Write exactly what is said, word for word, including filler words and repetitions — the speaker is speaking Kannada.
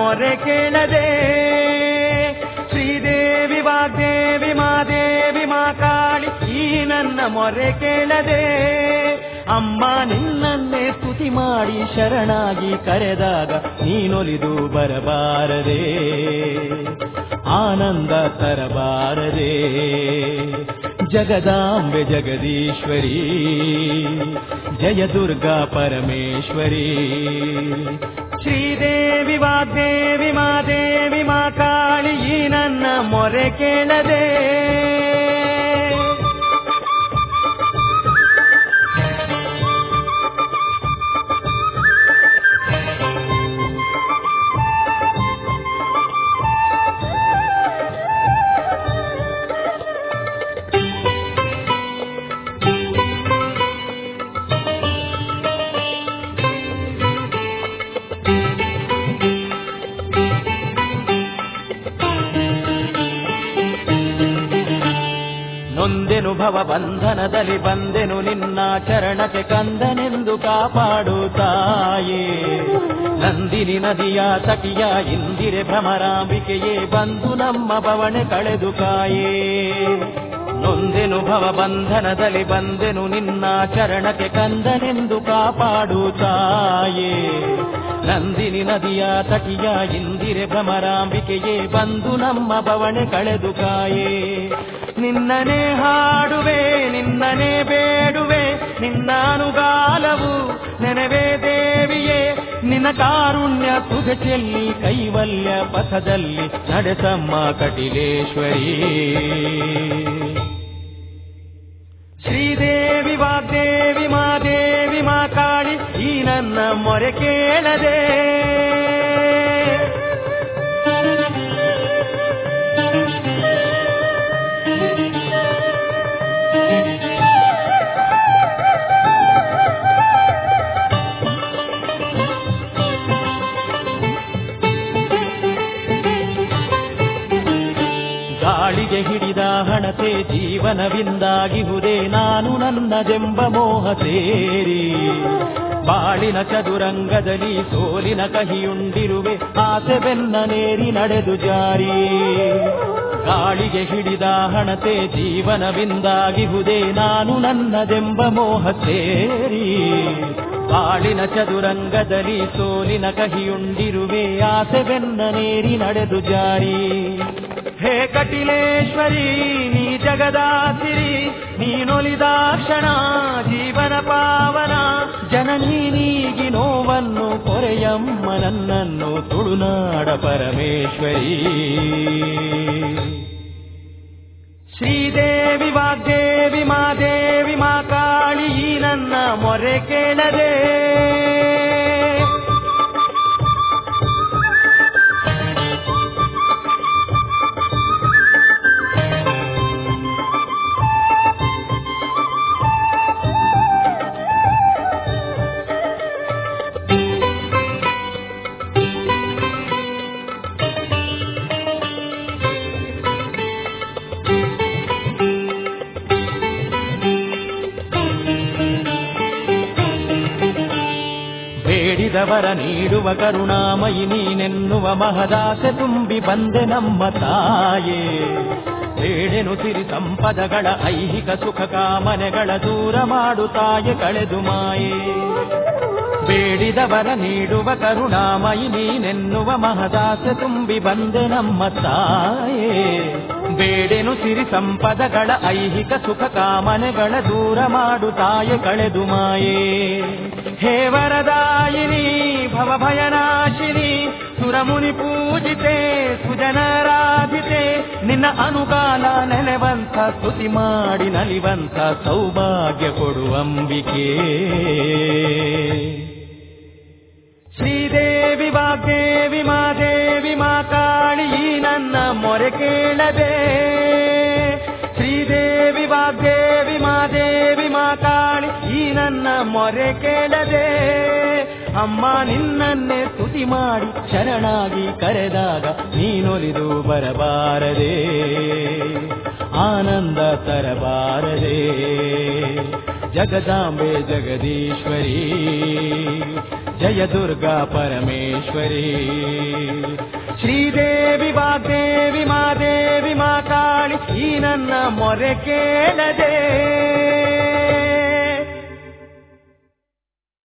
ಮೊರೆ ಕೇಳದೆ. ಶ್ರೀದೇವಿ ವಾಗ್ದೇವಿ ಮಾದೇವಿ ಮಾ ಕಾಳಿ ಈ ನನ್ನ ಮೊರೆ ಕೇಳದೆ. ಅಮ್ಮ ನಿನ್ನನ್ನೇ ಸ್ತುತಿ ಮಾಡಿ ಶರಣಾಗಿ ಕರೆದಾಗ ನೀನೊಲಿದು ಬರಬಾರದೆ, ಆನಂದ ತರಬಾರದೆ. ಜಗದಾಂಬೆ ಜಗದೀಶ್ವರಿ, ಜಯ ದುರ್ಗಾ ಪರಮೇಶ್ವರಿ. ಶ್ರೀದೇವಿ ವಾಗ್ದೇವಿ ಮಾದೇವಿ ಮಾ ಕಾಳಿ ಈ ನನ್ನ ಮೊರೆ ಕೇಳದೆ. ನೊಂದೆನು ಭವ ಬಂಧನದಲ್ಲಿ ಬಂದೆನು ನಿನ್ನ ಚರಣಕ್ಕೆ ಕಂದನೆಂದು ಕಾಪಾಡು ತಾಯೇ. ನಂದಿನಿ ನದಿಯ ತಟಿಯ ಇಂದಿರೆ ಭ್ರಮರಾಂಬಿಕೆಯೇ ಬಂದು ನಮ್ಮ ಬವಣೆ ಕಳೆದು ಕಾಯೇ. ನೊಂದೆನು ಭವ ಬಂಧನದಲ್ಲಿ ಬಂದೆನು ನಿನ್ನ ಚರಣಕ್ಕೆ ಕಂದನೆಂದು ಕಾಪಾಡು ತಾಯೇ. ನಂದಿನಿ ನದಿಯ ತಟಿಯ ಇಂದಿರೆ ಭ್ರಮರಾಂಬಿಕೆಯೇ ಬಂದು ನಮ್ಮ ಬವಣೆ ಕಳೆದು ಕಾಯೇ. ನಿನ್ನನೇ ಹಾಡುವೆ ನಿನ್ನನೇ ಬೇಡುವೆ ನಿನ್ನ ಅನುಗಾಲವು ನೆನವೇ ದೇವಿಯೇ. ನಿನ್ನ ಕಾರುಣ್ಯ ಸುಖ ಚೆಲ್ಲಿ ಕೈವಲ್ಯ ಪಥದಲ್ಲಿ ನಡೆಸಮ್ಮ ಕಟಿಲೇಶ್ವರಿ. ಶ್ರೀದೇವಿ ವಾಗ್ದೇವಿ ಮಾದೇವಿ ಮಾ ಕಾಳಿ ಈ ನನ್ನ ಮೊರೆ ಕೇಳದೆ. ಗಾಳಿಗೆ ಹಿಡಿದ ಹಣತೆ ಜೀವನವಿಂದಾಗಿಹುದೇ ನಾನು ನನ್ನದೆಂಬ ಮೋಹ ಸೇರಿ. ಬಾಳಿನ ಚದುರಂಗದಲ್ಲಿ ಸೋಲಿನ ಕಹಿಯುಂಡಿರುವೆ ಆಸೆ ಬೆನ್ನ ನೇರಿ ನಡೆದು ಜಾರಿ. ಗಾಳಿಗೆ ಹಿಡಿದ ಹಣತೆ ಜೀವನವಿಂದಾಗಿಹುದೇ ನಾನು ನನ್ನದೆಂಬ ಮೋಹ ಸೇರಿ. ಬಾಳಿನ ಚದುರಂಗದಲ್ಲಿ ಸೋಲಿನ ಕಹಿಯುಂಡಿರುವೆ ಆಸೆ ಬೆನ್ನ ನೇರಿ ನಡೆದು ಜಾರಿ. ಹೇ ಕಟಿಲೇಶ್ವರಿ ನೀ ಜಗದಾಸಿರಿ, ನೀನೊಲಿದ ಕ್ಷಣ ಜೀವನ ಪಾವನ. ಜನನೀ ನೀಗಿ ನೋವನ್ನು ಕೊರೆಯಮ್ಮ ನನ್ನನ್ನು ತುಳುನಾಡ ಪರಮೇಶ್ವರಿ. ಶ್ರೀದೇವಿ ವಾಗ್ದೇವಿ ಮಾದೇವಿ ಮಾ ಕಾಳಿ ಈ ನನ್ನ ಮೊರೆ ಕೇಳದೆ. ಬೇಡಿದವರ ನೀಡುವ ಕರುಣಾಮಯಿ ನೀನೆನ್ನುವ ಮಹದಾಸೆ ತುಂಬಿ ಬಂದೆ ನಮ್ಮ ತಾಯೇ. ಬೇಡೆನು ಸಿರಿ ಸಂಪದಗಳ ಐಹಿಕ ಸುಖ ಕಾಮನೆಗಳ ದೂರ ಮಾಡು ತಾಯೆ ಕಳೆದು ಮಾಯೆ. ಬೇಡಿದವರ ನೀಡುವ ಕರುಣಾಮಯಿ ನೀನೆನ್ನುವ ಮಹದಾಸೆ ತುಂಬಿ ಬಂದೆ ನಮ್ಮ ತಾಯೇ. ಬೇಡೆನು ಸಿರಿ ಸಂಪದಗಳ ಐಹಿಕ ಸುಖ ಕಾಮನೆಗಳ ದೂರ ಮಾಡು ತಾಯೆ ಕಳೆದು ಮಾಯೇ. ಹೇ ವರದಾಯಿನಿ ಭವಭಯನಾಶಿನಿ ಸುರಮುನಿ ಪೂಜಿತೆ ಸುಜನರಾಧಿತೆ. ನಿನ್ನ ಅನುಗಾಲ ನೆನೆವಂತ ಸ್ತುತಿ ಮಾಡಿ ನಲಿವಂತ ಸೌಭಾಗ್ಯ ಕೊಡುವಂಬಿಕೆ. ಶ್ರೀದೇವಿ ವಾಗ್ದೇವಿ ಮಾದೇವಿ ಮಾ ಕಾಳಿ ಈ ನನ್ನ ಮೊರೆ ಕೇಳದೆ. ಶ್ರೀದೇವಿ ವಾಗ್ದೇವಿ ಮಾದೇವಿ ಮಾ ಕಾಳಿ ಈ ನನ್ನ ಮೊರೆ ಕೇಳದೆ. ಅಮ್ಮ ನಿನ್ನನ್ನೇ ಸ್ತುತಿ ಮಾಡಿ ಶರಣಾಗಿ ಕರೆದಾಗ ನೀನೊಲಿದು ಬರಬಾರದೆ, ಆನಂದ ತರಬಾರದೆ. ಜಗದಾಂಬೆ ಜಗದೀಶ್ವರಿ ಜಯ ದುರ್ಗಾ ಪರಮೇಶ್ವರಿ. ಶ್ರೀದೇವಿ ವಾಗ್ದೇವಿ ಮಾದೇವಿ ಮಾ ಕಾಳಿ ಈ ನನ್ನ ಮೊರೆ ಕೇಳದೆ.